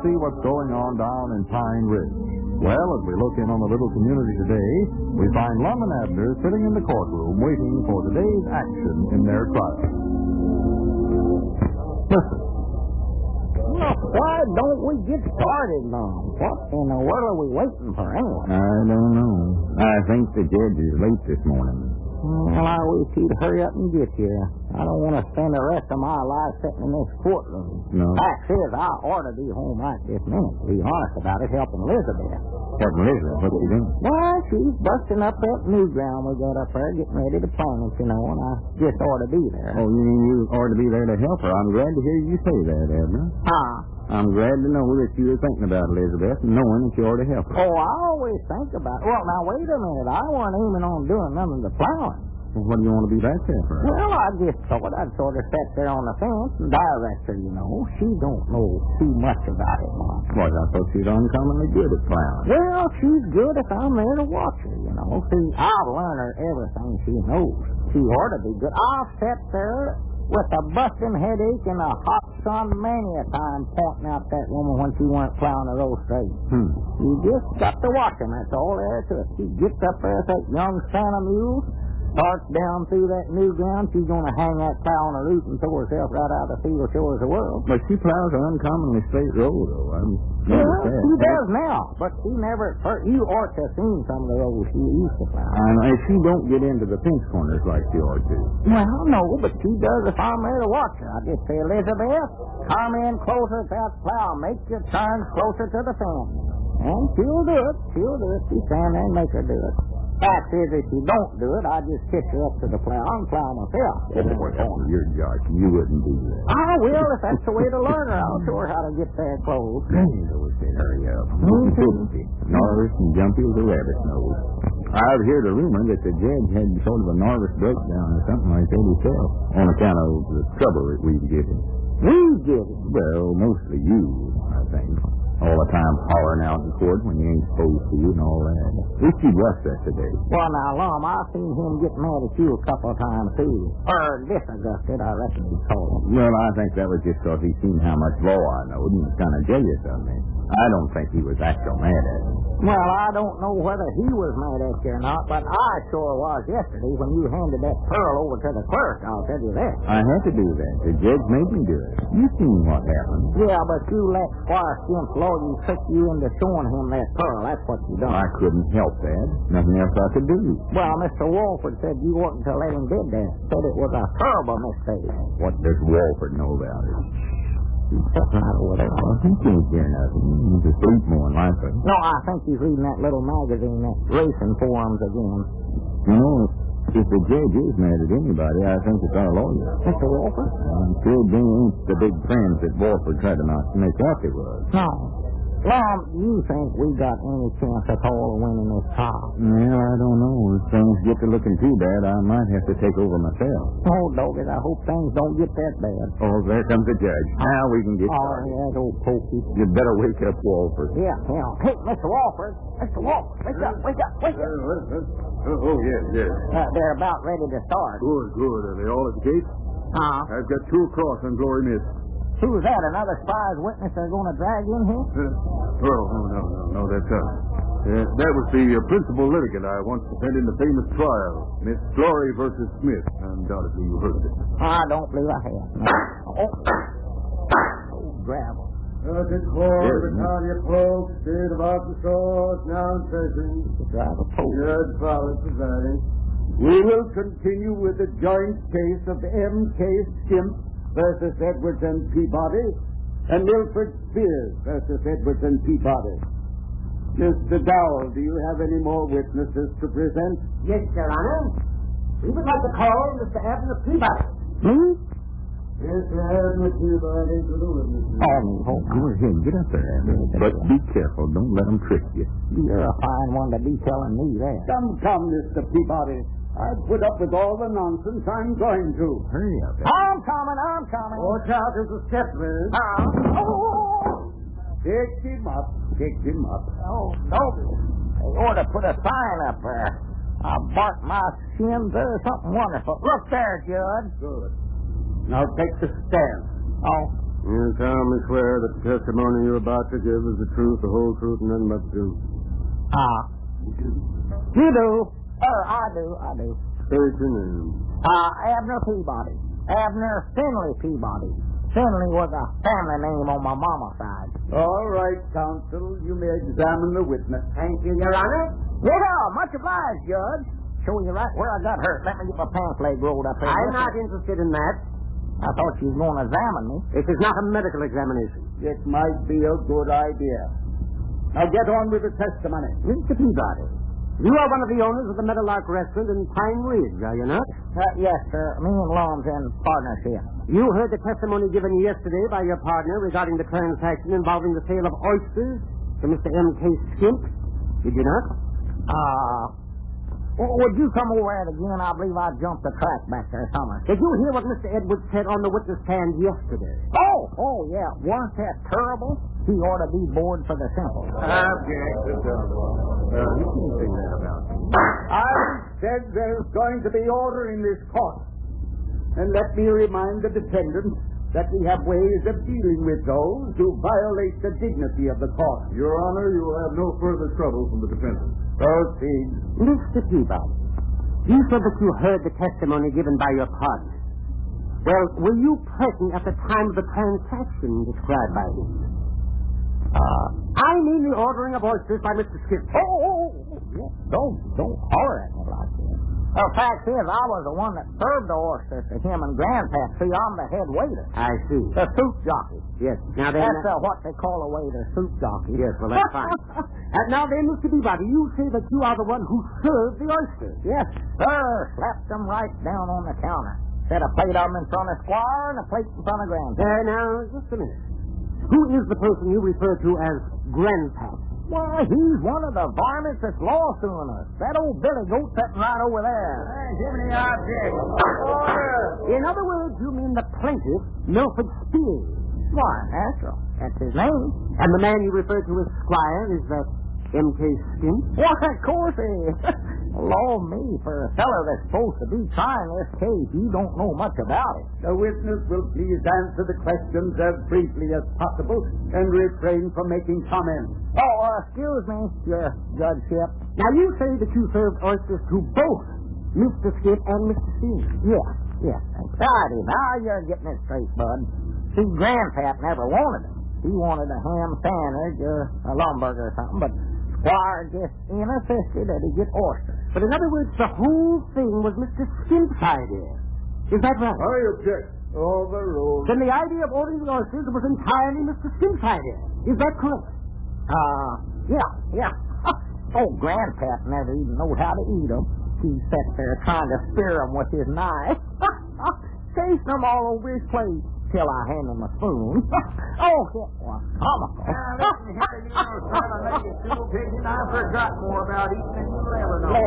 see what's going on down in Pine Ridge. Well, as we look in on the little community today, we find Lum and Abner sitting in the courtroom waiting for today's action in their trial. Listen. Well, why don't we get started, Lum? What in the world are we waiting for anyway? I don't know. I think the judge is late this morning. Well, I wish he'd hurry up and get here. I don't want to spend the rest of my life sitting in this courtroom. No. Fact is, I ought to be home right this minute, to be honest about it, helping Elizabeth. Helping Elizabeth? What's she doing? Well, she's busting up that new ground we got up there, getting ready to plant it, and I just ought to be there. Oh, you mean you ought to be there to help her? I'm glad to hear you say that, Abner. I'm glad to know that you were thinking about Elizabeth and knowing that you ought to help her. Oh, I always think about it. Well, now, wait a minute. I wasn't aiming on doing none of the plowing. Well, what do you want to be back there for? Well, I just thought I'd sort of sit there on the fence and direct her, you know. She don't know too much about it, Mom. Well, I thought she was uncommonly good at plowing. Well, she's good if I'm there to watch her, you know. See, I'll learn her everything she knows. She ought to be good. I'll sit there with a busting headache and a hot sun many a time pointing out that woman when she weren't plowing the road straight. You just got to watch her, that's all there is to it. She gets up there with that young Santa mule, starts down through that new ground, she's going to hang that plow on her root and throw herself right out of the field, show her the world. But she plows an uncommonly straight road, though. Well, she does now, but she never, you ought to have seen some of the roads she used to plow. If she don't get into the fence corners like she ought to. Well, no, but she does if I'm there to watch her. I just say, Elizabeth, come in closer to that plow, make your turn closer to the fence. And she'll do it. She stand there and make her do it. Fact is, if you don't do it, I just kick her up to the plow and plow myself. You're joshing. You wouldn't do that. I will, if that's the way to learn her. I'll show her how to get there close. Hurry up. Norris and Jumpy as a rabbit's nose. I've heard a rumor that the judge had sort of a nervous breakdown or something like that himself on account of the trouble that we've given. We've given? Well, mostly you, I think. All the time hollering out in court when you ain't supposed to and all that. Wish you'd watch that today. Well, now, Lum, I've seen him get mad at you a couple of times, too. Or disgusted, I reckon you'd call him. Well, I think that was just because he seen how much law I knowed and was kind of jealous of me. I don't think he was actually mad at me. Well, I don't know whether he was mad at you or not, but I sure was yesterday when you handed that pearl over to the clerk, I'll tell you that. I had to do that. The judge made me do it. You seen what happened. Yeah, but you let Squire Skimp's lawyer trick you into showing him that pearl. That's what you done. I couldn't help that. Nothing else I could do. Well, Mr. Walford said you wasn't to let him did that. Said it was a terrible mistake. What does Walford know about it? He's sitting out over there. Well, he can't hear nothing. He's asleep more than likely. No, I think he's reading that little magazine, that Racing Forums again. You know, if the judge is mad at anybody, I think it's our lawyer. Mr. Walford? I'm sure they ain't the big friends that Walford tried to make out they was. No. Lum, do you think we got any chance at all of winning this trial? Well, I don't know. If things get to looking too bad, I might have to take over myself. Oh, Doggett, I hope things don't get that bad. Oh, there comes the judge. Now we can get started. Oh, that old pokey. You'd better wake up Walford. Yeah. Hey, Mr. Walford. Mr. Walford, wake up. Oh, yes. They're about ready to start. Good. Are they all at the gate? I've got 2 across on Glory Miss. Who's that? Another spy's witness they're going to drag in here? No, that's us. That was the principal litigant I once defended in the famous trial, Miss Glory versus Smith. Undoubtedly you heard of it. I don't believe I have. No. Oh, gravel. Circuit Court, Battalion Polk, State of Arkansas, now in session. Judge Fowler presiding. We will continue with the joint case of M.K. Skimp versus Edwards and Peabody, and Milford Spears versus Edwards and Peabody. Mr. Dowell, do you have any more witnesses to present? Yes, Your Honor. We would like to call Mr. Abner Peabody. Yes, Abner Peabody to the witnesses. Go ahead, get up there, Abner. But be careful, don't let them trick you. You're a fine one to be telling me that. Come, Mr. Peabody. I've put up with all the nonsense I'm going to. Hurry up. I'm coming. Watch out, there's a step there. Pick him up. Oh, no. They ought to put a sign up there. I'll bark my shins. There's something wonderful. Look there, Judge. Good. Now take the stand. Oh, You solemnly swear that the testimony you're about to give is the truth, the whole truth, and nothing but the truth. You do. I do. State your name. Abner Peabody. Abner Finley Peabody. Finley was a family name on my mama's side. All right, counsel. You may examine the witness. Thank you, Your Honor. Yeah, much obliged, Judge. Show you right where I got hurt. Let me get my pants leg rolled up here. I'm not interested in that. I thought you was going to examine me. This is not a medical examination. It might be a good idea. Now get on with the testimony. Mr. Peabody, you are one of the owners of the Meadowlark Restaurant in Pine Ridge, are you not? Yes, sir. Me and Lom's in partnership. You heard the testimony given yesterday by your partner regarding the transaction involving the sale of oysters to Mr. M.K. Skimp, did you not? Would you come over it again? I believe I jumped the track back there somewhere. Did you hear what Mr. Edwards said on the witness stand yesterday? Oh, yeah. Wasn't that terrible? He ought to be bored for the simple. Objection. You can't say that about me. I said there's going to be order in this court. And let me remind the defendant that we have ways of dealing with those who violate the dignity of the court. Your Honor, you will have no further trouble from the defendant. Proceed. Mr. Peabody, you said that you heard the testimony given by your partner. Well, were you present at the time of the transaction described by him? I mean the ordering of oysters by Mr. Skimp. Don't holler at me like that. The fact is, I was the one that served the oysters to him and Grandpap. See, I'm the head waiter. I see. The soup jockey. Yes. Now then, That's what they call a waiter, soup jockey. Yes, well, that's fine. Now then, Mr. Peabody, you say that you are the one who served the oysters. Yes, sir. Slapped them right down on the counter. Set a plate of them in front of Squire and a plate in front of Grandpap. Now, just a minute. Who is the person you refer to as Grandpap? Why, he's one of the varmints that's lawsuing us. That old Billy Goat sitting right over there. Jiminy object. In other words, you mean the plaintiff, Milford Spears. Why, that's his name. And the man you refer to as Squire is that M.K. Skimp? Why, of course he is. Law me, for a fellow that's supposed to be trying this case, you don't know much about it. The witness will please answer the questions as briefly as possible and refrain from making comments. Excuse me, your judgeship. Now, you say that you served oysters to both Mr. Skimp and Mr. Spears. Yes. Righty, now you're getting it straight, bud. See, Grandpap never wanted them. He wanted a ham sandwich or a lumberger or something, but Squire just insisted that he get oysters. But in other words, the whole thing was Mr. Skimp's idea. Is that right? I object. Overruled. Then the idea of ordering the oysters was entirely Mr. Skimp's idea. Is that correct? Yeah. Grandpap never even knowed how to eat them. He sat there trying to spear them with his knife. Chasing them all over his plate till I hand him a spoon. Comical. I forgot more about eating than you'll ever know.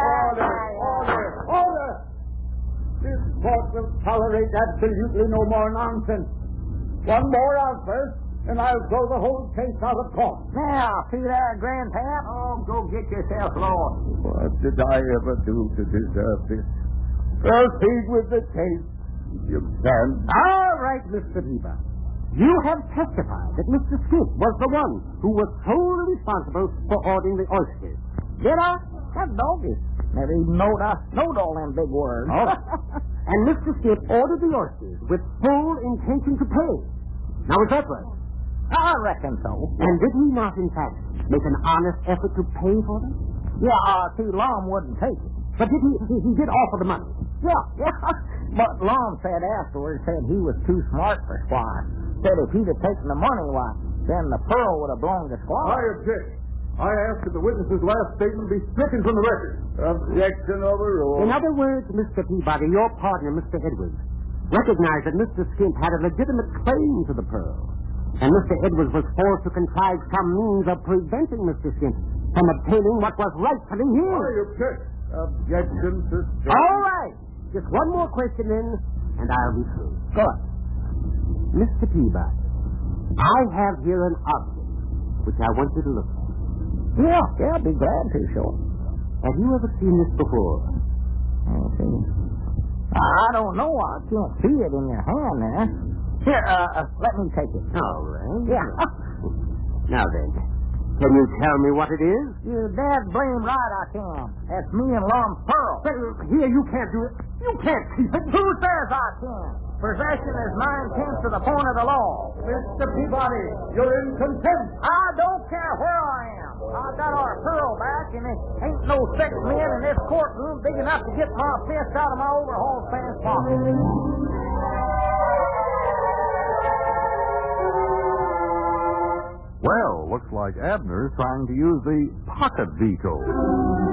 Order! This court will tolerate absolutely no more nonsense. One more outburst, and I'll throw the whole case out of court. Now, see there, Grandpap? Go get yourself lost. What did I ever do to deserve this? Proceed with the case, you can. All right, Mr. Peabody. You have testified that Mr. Skimp was the one who was solely responsible for ordering the oysters. Did I? That doggy. Never even knowed all them big words. Oh. And Mr. Skimp ordered the oysters with full intention to pay. Now, is that right? I reckon so. And did he not, in fact, make an honest effort to pay for them? Yeah, see, Lom wouldn't take it. But he did offer the money. Yeah. But Lom said afterwards, he was too smart for Squire. Said if he'd have taken the money, why, then the pearl would have belonged to Squire. I object. I ask that the witness's last statement be stricken from the record. Objection overruled. In other words, Mr. Peabody, your partner, Mr. Edwards, recognized that Mr. Skimp had a legitimate claim to the pearl. And Mr. Edwards was forced to contrive some means of preventing Mr. Skimp from obtaining what was rightfully his. I object. Objection sustained. All right. Just one more question, then, and I'll be through. Good. Mr. Peabody, I have here an object which I want you to look at. Yeah, I'd be glad to, sure. Have you ever seen this before? I don't know. I can't see it in your hand there. Here, let me take it. All right. Yeah. Now then, can you tell me what it is? You're dead blame right I can. That's me and Lum Pearl. Well, here, you can't do it. You can't keep it. Who says I can? Possession is 9/10 of the point of the law. Mr. Peabody, you're in contempt. I don't care where I am. I got our Pearl back, and it ain't no 6 men in this courtroom big enough to get my fist out of my overhaul pants pocket. Well, looks like Abner's trying to use the pocket veto.